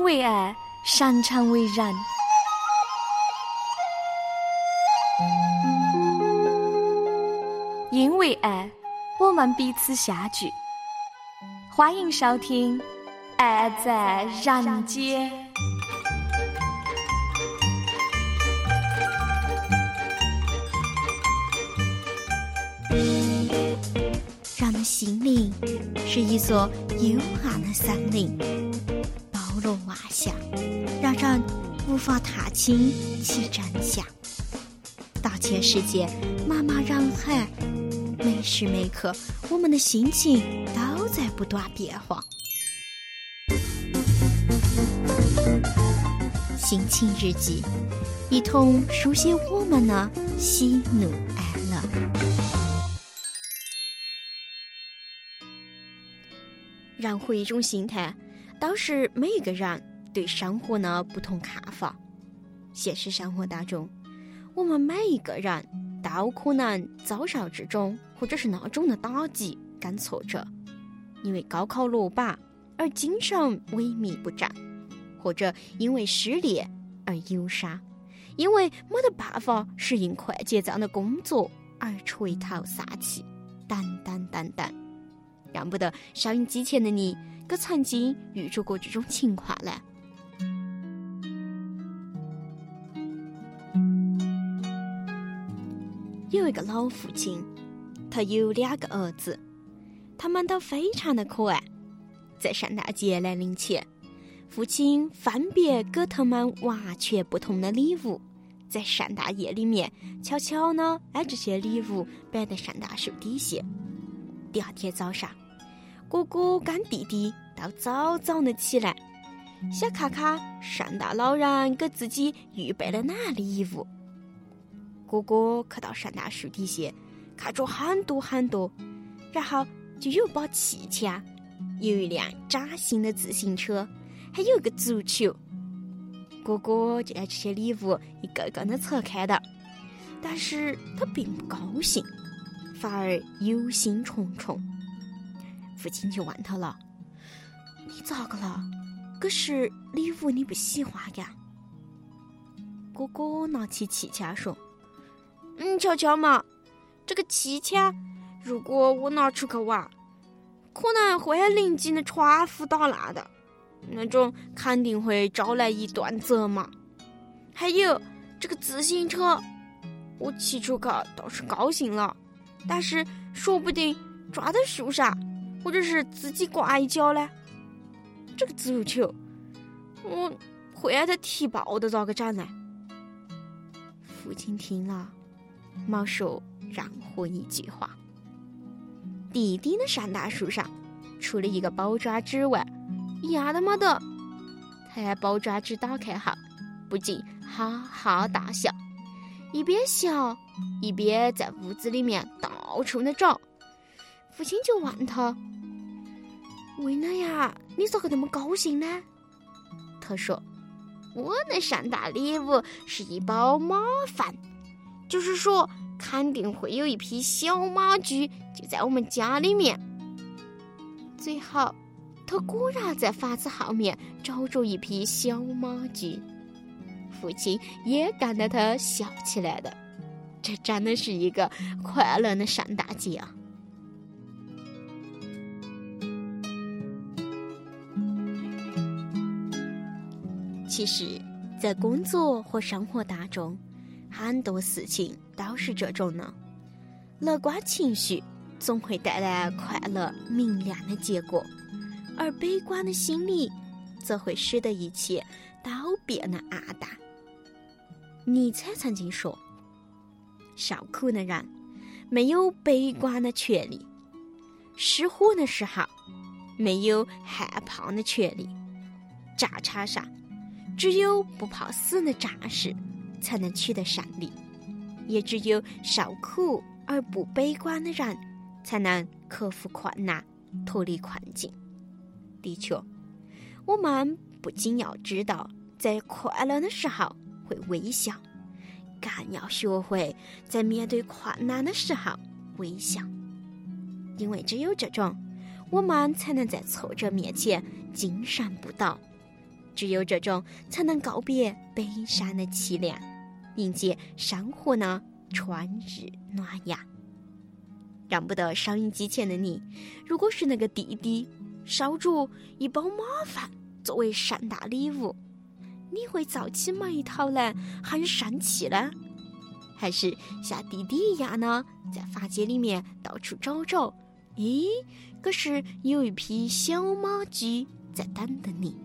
为爱，擅长为人。因为爱，我们彼此相聚。欢迎收听《爱在人间》。 人的心灵是一座幽暗的森林，包罗万象，让人无法踏清其真相。大千世界，茫茫人海，每时每刻，我们的心情都在不断变化。心情日记，一同书写我们的喜怒哀乐。任何一种心态，都是每一个人对生活的不同看法。现实生活当中，我们每一个人都可能遭受这种或者是那种的打击跟挫折，因为高考落榜而精神萎靡不振，或者因为失恋而忧伤，因为没得办法适应快节奏的工作而垂头丧气，等等等等。让不得收音机前的你可曾经遇着过这种情况呢？有一个老父亲，他有2个儿子，他们都非常的可爱。在圣诞节来临前，父亲分别给他们完全不同的礼物，在圣诞夜里面悄悄呢把这些礼物摆在圣诞树底下。第二天早上，哥哥跟弟弟都早早的起来，想看看圣诞老人给自己预备了哪礼物。哥哥去到圣诞树底下，看着很多很多，然后就有把气枪，有一辆崭新的自行车，还有一个足球。哥哥就把这些礼物一个个的拆开的，但是他并不高兴，反而忧心忡忡。父亲就问他了：“你咋个了？可是礼物你不喜欢呀？”哥哥拿起气枪说：“瞧瞧嘛，这个气枪，如果我拿出去玩，可能会把邻居的窗户打烂的，那种肯定会招来一段责骂。还有这个自行车，我骑出去倒是高兴了，但是说不定抓在树上，或者是自己挂一脚呢。这个足球，我会让他踢爆的，咋个整呢？”父亲听了，没说任何一句话。弟弟的圣诞树上，除了一个包装纸外，一样都没得。他把包装纸打开后，不禁哈哈大笑，一边笑一边在屋子里面到处的找。父亲就问他：“为哪呀？你咋个那么高兴呢？”他说：“我的圣诞礼物是一包马饭，就是说肯定会有一匹小马驹就在我们家里面。”最后他果然在房子后面找着一匹小马驹，父亲也跟着他笑起来的。这真的是一个快乐的圣诞节啊！其实在工作和生活当中，很多事情都是这种的。乐观情绪总会带来快乐明亮的结果，而悲观的心理则会使得一切都变得暗淡。尼采曾经说，受苦的人没有悲观的权利，失火的时候没有害怕的权利，战场上只有不怕死的战士才能取得胜利，也只有受苦而不悲观的人才能克服困难，脱离困境。的确，我们不仅要知道在快乐的时候会微笑，更要学会在面对困难的时候微笑，因为只有这种，我们才能在挫折面前精神不倒， 只有这种才能告别北山的凄凉，迎接生活的春日暖阳。让不得收音机前的你，如果是那个弟弟烧煮一包马饭作为圣诞礼物，你会皱起眉头呢，很生气呢？还是像弟弟一样呢，在发间里面到处找找，咦，可是有一匹小马驹在等着你。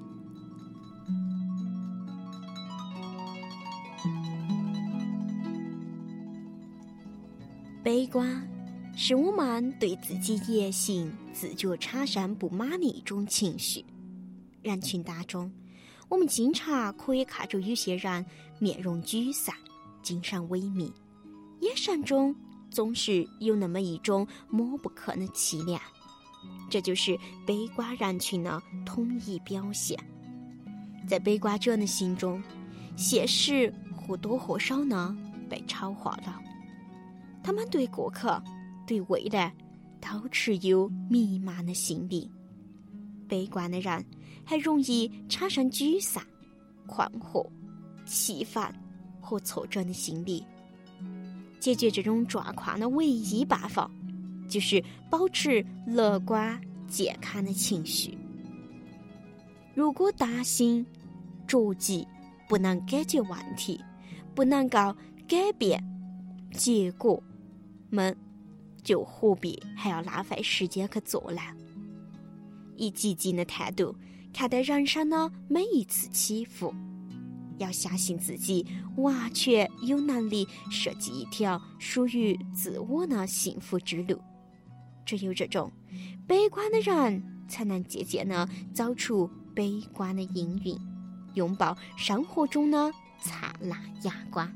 悲观是我们对自己言行自觉产生不满的一种情绪。人群当中，我们经常可以看着有些人面容沮丧，精神萎靡，眼神中总是有那么一种抹不可的凄凉，这就是悲观人群的统一表现。在悲观者的心中，现实或多或少呢被丑化了，他们对过去对未来都持有迷茫的心理。悲观的人还容易产生沮丧、困惑、气愤和挫折的心理。解决这种状况的唯一办法就是保持乐观健康的情绪。如果担心着急不能解决问题，不能够改变结果，就何必还要浪费时间去做呢？以积极的态度看待人生的每一次起伏，要相信自己完全有能力设计一条属于自我的幸福之路。只有这种悲观的人才能渐渐地走出悲观的阴云，拥抱生活中的灿烂阳光。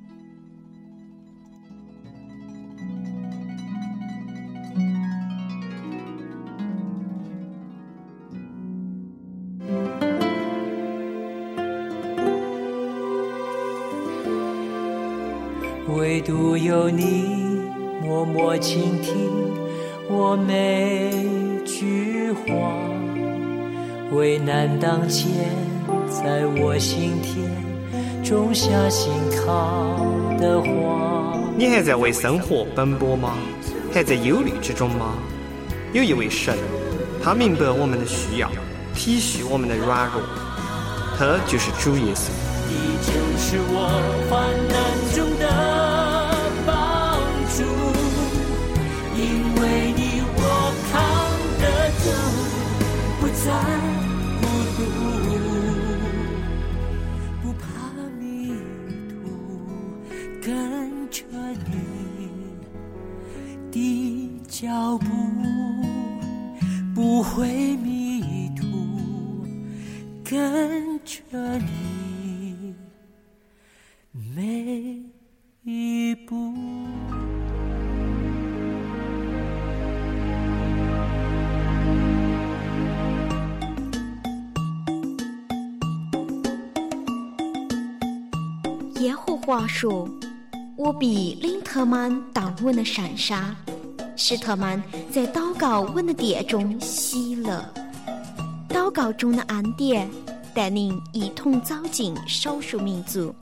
唯独有你默默倾听我每句话，危难当前，在我心田种下信靠的花。 你还在为生活奔波吗？还在忧虑之中吗？有一位神，他明白我们的需要，体恤我们的软弱，他就是主耶稣。 你就是我患难中的帮助，因为你我扛得住，不再孤独，不怕迷途，跟着你的脚步，不会迷途，跟着你每一步。 耶和华说，我必领他们到我的山上，使他们在祷告我的殿中喜乐。祷告中的恩典带领一同走进少数民族。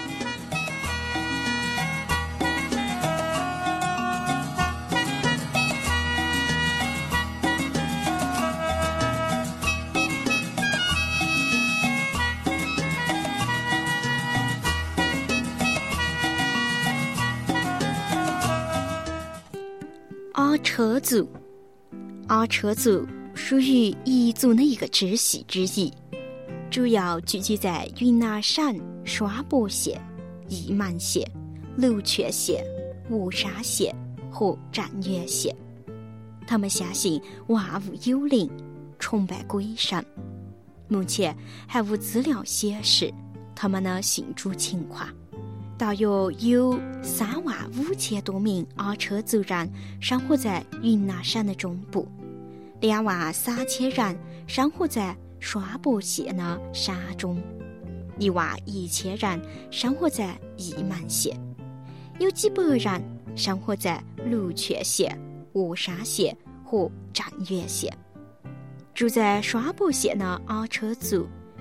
阿车族属于彝族的一个支系之一，主要聚集在云南省双柏县、义门县、鹿泉县、巫山县和镇远县。他们相信万物有灵，崇拜鬼神。目前还无资料显示他们的信主情况。大约有35000多名阿车族人生活在云南省的中部，23000人生活在双柏县的山中，11000人生活在义门县，有几百人生活在鹿泉县、巫山县和镇远县。住在双柏县的阿车族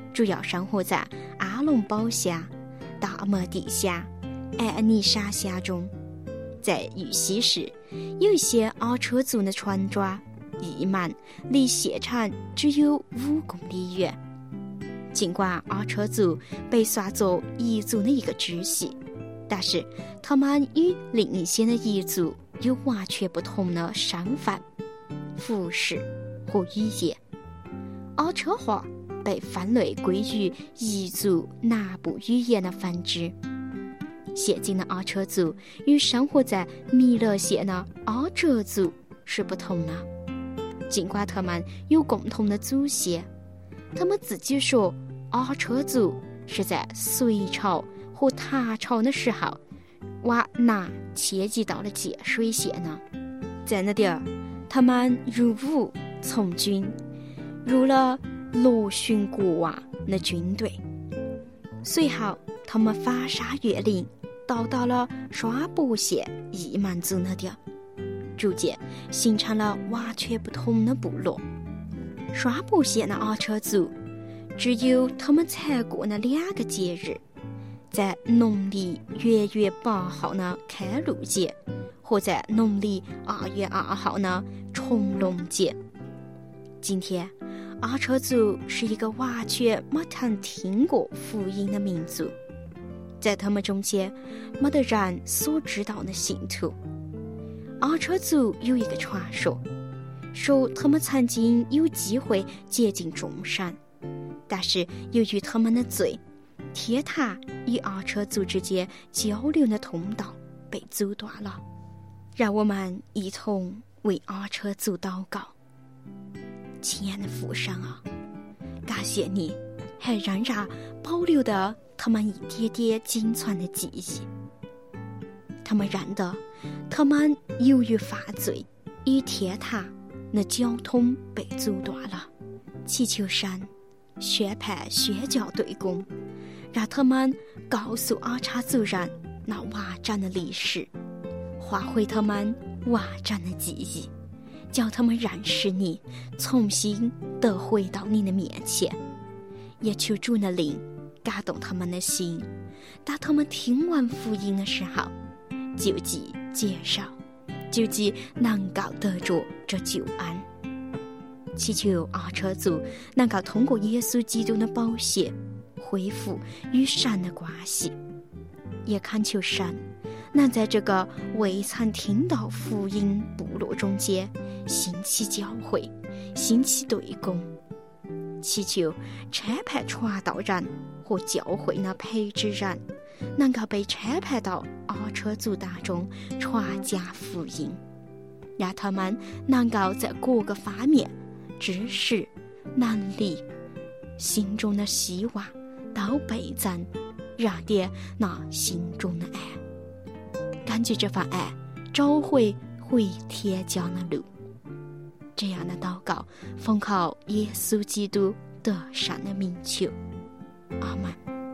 主要生活在阿隆堡峡、大漠地峡、艾尼沙峡中。在玉溪市，有一些阿车族的船庄溢满，离县城只有5公里远。尽管阿车族被算作彝族的一个支系，但是他们与另一些的彝族有完全不同的身份、服饰和语言。阿车话被分类归于彝族南部语言的分支。现今的阿车族与生活在弥勒县的阿哲族是不同的。尽管他们有共同的祖先，他们自己说阿车族是在隋朝和唐朝的时候往南迁移到了建水县呢。在那点儿，他们入伍从军，入了罗逊国王的军队。随后他们翻山越岭，到达了刷博县彝蛮族那点，逐渐形成了完全不同的部落。刷博县的阿车族只有他们才过的2个节日，在农历元月8号的开路节，或在农历2月2号的重龙节。今天阿车族是一个完全没曾听过福音的民族，在他们中间没得人所知道的信徒。阿车族有一个传说，说他们曾经有机会接近众神，但是由于他们的罪，天堂与阿车族之间交流的通道被阻断了。让我们一同为阿车族祷告。亲爱的父神啊，感谢你还仍然保留的他们一点点仅存的记忆。他们认得他们由于犯罪与天堂的交通被阻断了，祈求神宣判宣教对公，让他们告诉阿查族人那完整的历史，唤回他们完整的记忆，叫他们认识你，重新得回到你的面前。也求主的灵感动他们的心，当他们听完福音的时候，就即接受，就即能够得着这救恩。祈求阿车族能够通过耶稣基督的宝血恢复与神的关系，也恳求神能在这个未曾听到福音部落中间兴起教会，兴起对公。祈求差派传道人和教会的培植人能够被差派到阿车族当中传讲福音，让他们能够在各个方面知识、能力、心中的希望都倍增，让点那心中的爱，根据这份爱找回天家的路。这样的祷告奉靠耶稣基督得胜的名求，阿们。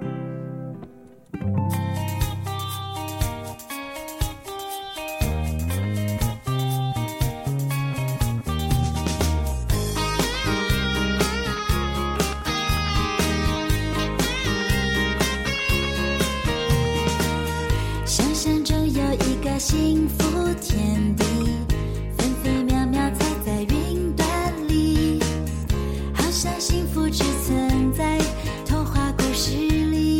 想象中有一个幸福天地，分分秒秒踩在云端里，好像幸福只存在童话故事里。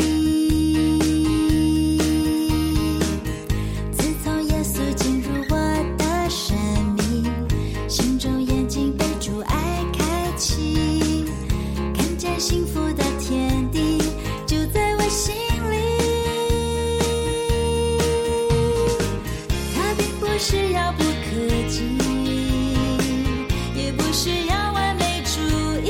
自从耶稣进入我的生命，心中眼睛被主爱开启，看见幸福的天地就在我心里。它并不是遥不可及，也不是要完美主义，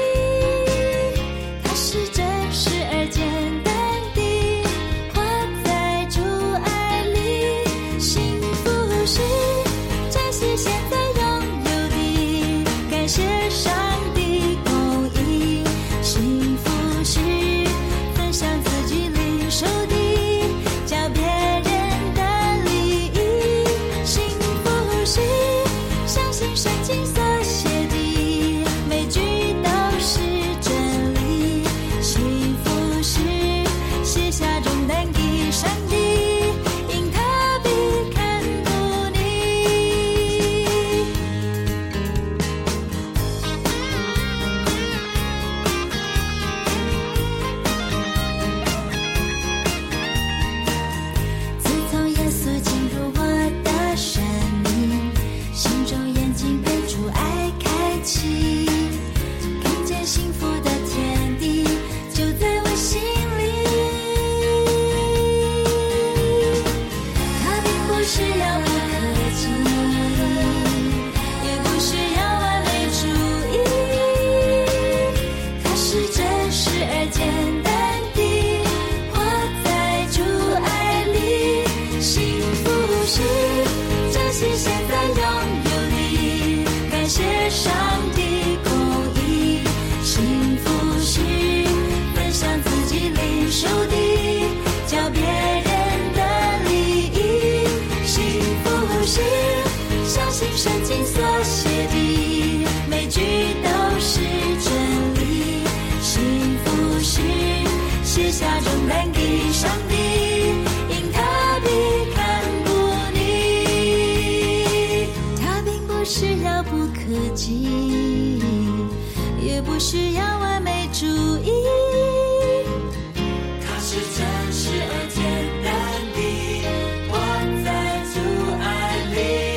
它是真实而简单地活在主爱里。幸福是珍惜现在拥有的，感谢上帝公义。幸福是分享自己领受的，叫别人的利益。幸福是相信圣经所写的每句都是真理， 圣经所写的每句都是真理。幸福是卸下重担给上帝，因他必看顾你。他并不是遥不可及，也不需要完美主义，他是真实而简单的活在主爱里。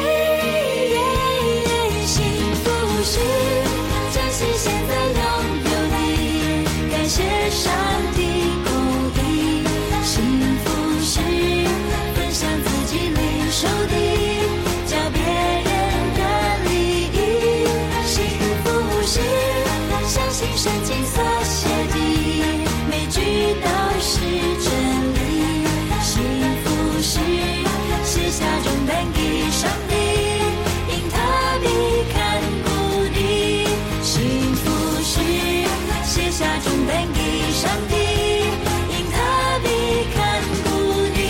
幸福是珍惜现在拥有的，感谢上帝公义。幸福是分享自己领受的，叫别人的利益。幸福是相信圣经所写的每句都是真理。幸福是卸下重担给上帝，因他必看顾你。幸福是卸下重担给上帝，因他必看顾你。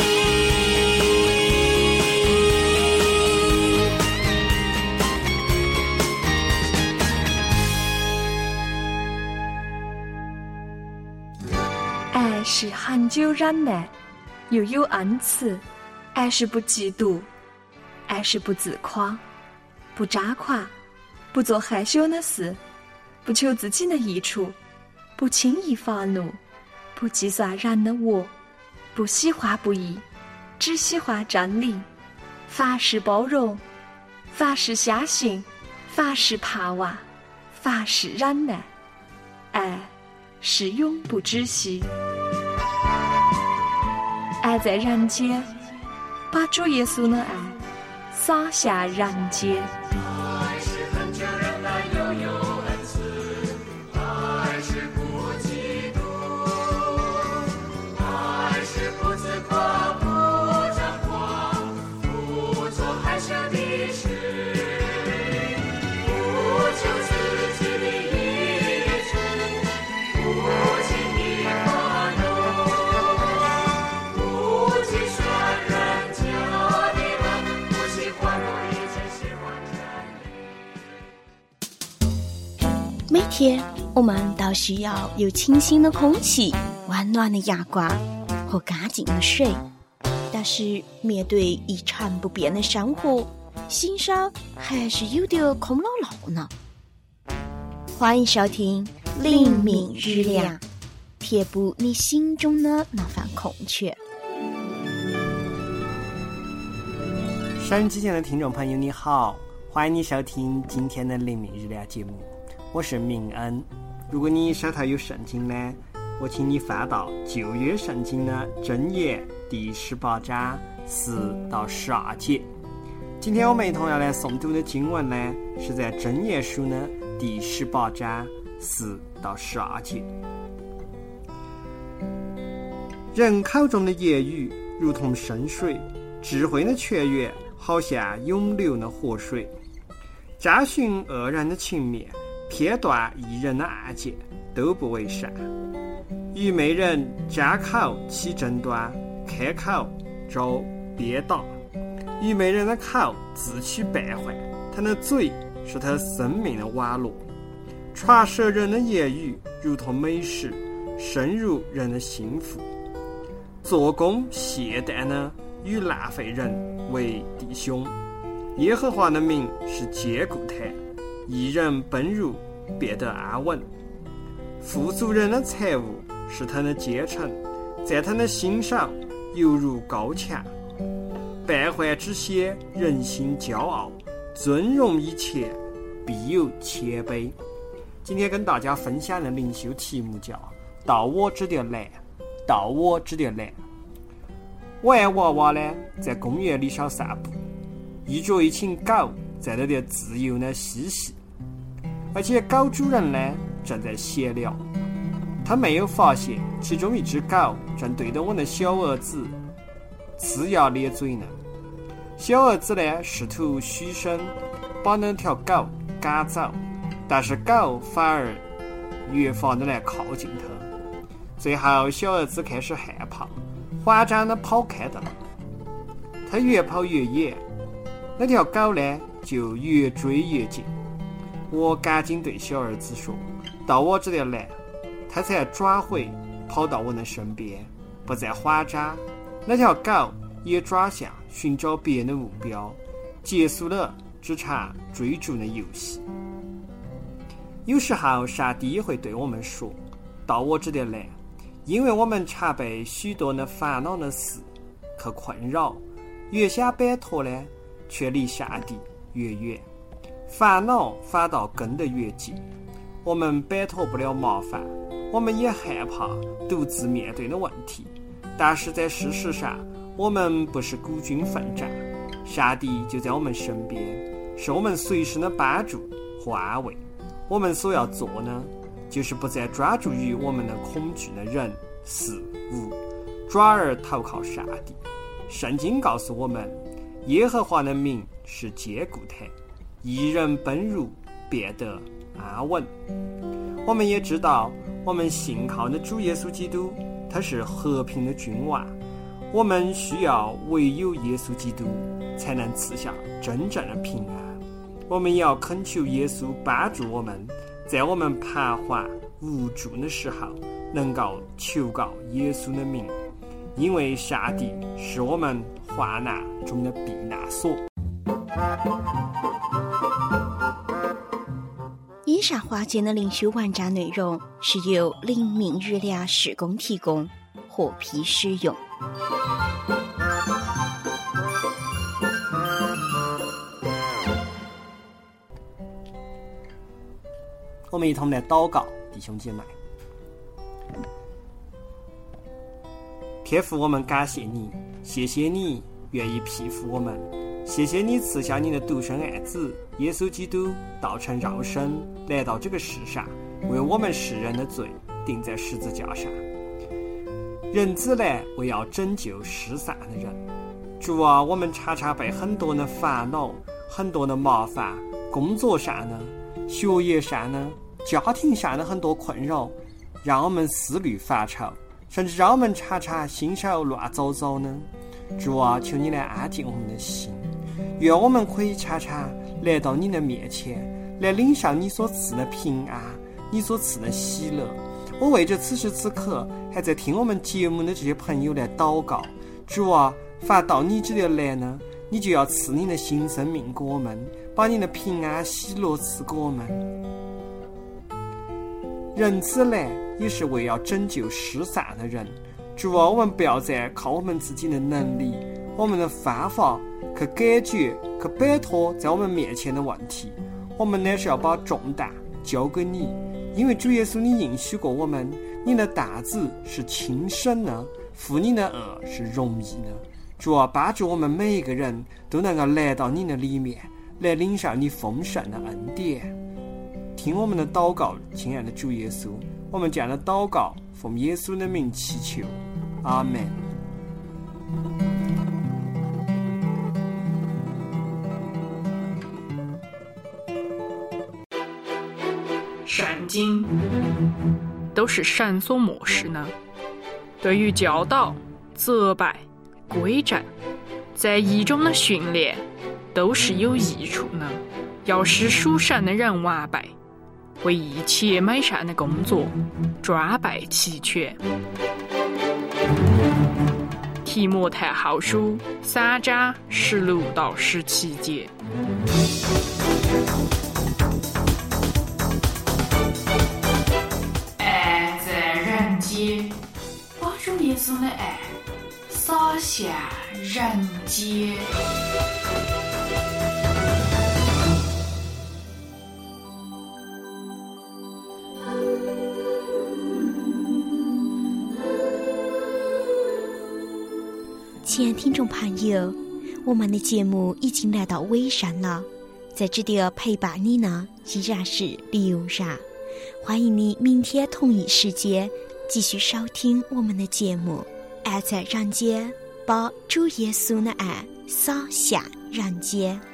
爱是恒久忍耐，又有恩慈；爱是不嫉妒，爱是不自夸，不扎夸，不做害羞的事，不求自己的益处，不轻易发怒，不计算人的恶，不喜欢不义，只喜欢真理。凡事包容，凡事相信，凡事盼望，凡事忍耐。爱是永不止息。爱在人间，把主耶稣的爱洒下人间。 爱是恒久忍耐，又有恩慈；爱是不嫉妒；爱是不自夸，不张狂，不做害羞的事，不求自己的益处，不轻易发怒，不计算人家的恶，不喜欢我一切喜欢真理。 每天我们都需要有清新的空气、温暖的阳光和干净的水，但是面对一成不变的生活，心上还是有点空落落呢。欢迎收听灵敏日亮，填补你心中的那份空缺。 收音机前的听众朋友你好，欢迎你收听今天的灵敏日亮节目，我是明恩。如果你手头有圣经呢，我请你翻到旧约圣经的箴言第18章4到12节。今天我们一同要来诵读的经文呢，是在箴言书的第18章4到12节。人口中的言语如同深水，智慧的泉源好像涌流的活水。查询恶人的情面，片断义人的案件，都不为善。愚昧人张口起争端，开口招鞭打。愚昧人的口自取败坏，他的嘴是他生命的网络。传舌人的言语如同美食，深入人的心腹。做工懈怠呢，与浪费人为弟兄。耶和华的名是坚固台，义人奔入便得安稳。富足人的财物是他的坚城，在他的心上犹如高墙。败坏之先，人心骄傲；尊荣以前，必有谦卑。今天跟大家分享的灵修题目叫“到我这点来，到我这点来”。我爱娃娃呢，在公园里上散步，遇着一群狗在那里自由的嬉戏，而且狗主人呢正在闲聊。他没有发现其中一只狗正对着我的小儿子呲牙咧嘴呢。小儿子呢试图嘘声把那条狗赶走，但是狗反而越发的来靠近他。最后小儿子开始害怕，慌张的跑开的了。他越跑越远， 那条狗呢就越追越近。我赶紧对小儿子说：“到我这里来。”他才抓回跑到我的身边，不再划扎。那条狗也抓下寻找别的目标，结束了这场追逐的游戏。有时候上帝会对我们说：“到我这里来。”因为我们常被许多的烦恼的事去困扰，越想摆脱呢，却离上帝越远，烦恼反倒跟得越近。我们摆脱不了麻烦，我们也害怕独自面对的问题，但是在事实上，我们不是孤军奋战，上帝就在我们身边，是我们随时的帮助和安慰。我们所要做呢，就是不再专注于我们的恐惧的人事物，转而投靠上帝。圣经告诉我们，耶和华的名是坚固台，义人奔入变得安稳。我们也知道，我们信靠的主耶稣基督，他是和平的君王。我们需要唯有耶稣基督才能赐下真正的平安。我们也要恳求耶稣帮助我们，在我们彷徨无助的时候，能够求告耶稣的名，因为上帝是我们患难中的避难所。 以上话节的灵修完整内容是由灵命日粮事工提供，获批使用。 我们一同来祷告，弟兄姐妹。天父，我们感谢你，谢谢你愿意庇护我们，谢谢你赐下你的独生爱子耶稣基督，道成肉身来到这个世上，为我们世人的罪钉在十字架上。人子来为要拯救失散的人。主啊，我们常常被很多的烦恼、很多的麻烦，工作上呢、学业上呢、家庭上的很多困扰，让我们思虑烦愁，甚至让我们常常心手乱糟糟呢。主啊，求你来安静我们的心，愿我们可以常常来到你的面前，来领受你所赐的平安，你所赐的喜乐。我为着此时此刻还在听我们节目的这些朋友来祷告。主啊，凡到你这里来呢，你就要赐你的新生命给我们，把你的平安喜乐赐给我们。人子来也是为要拯救失散的人。主啊，我们不要再靠我们自己的能力、我们的方法去解决、去摆脱在我们面前的问题，我们乃是要把重担交给你，因为主耶稣你应许过我们，你的担子是轻省的，负你的恶是容易的。主啊，帮助我们每一个人都能够来到你的里面，来领受你丰盛的恩典。听我们的祷告，亲爱的主耶稣，我们这样的祷告奉耶稣的名祈求，阿们。 圣经都是神所默示呢，对于教导、责备、规正，在义中的训练都是有益处呢，要使属神的人完备，为一切美善的工作装备齐全。提摩太后书3章16到17节。爱在人间，把主耶稣的爱洒向人间。 亲爱听众朋友，我们的节目已经来到尾声了，在这里陪伴你呢依然是刘然，欢迎你明天同一时间继续收听我们的节目。爱在人间，把主耶稣的爱洒向人间。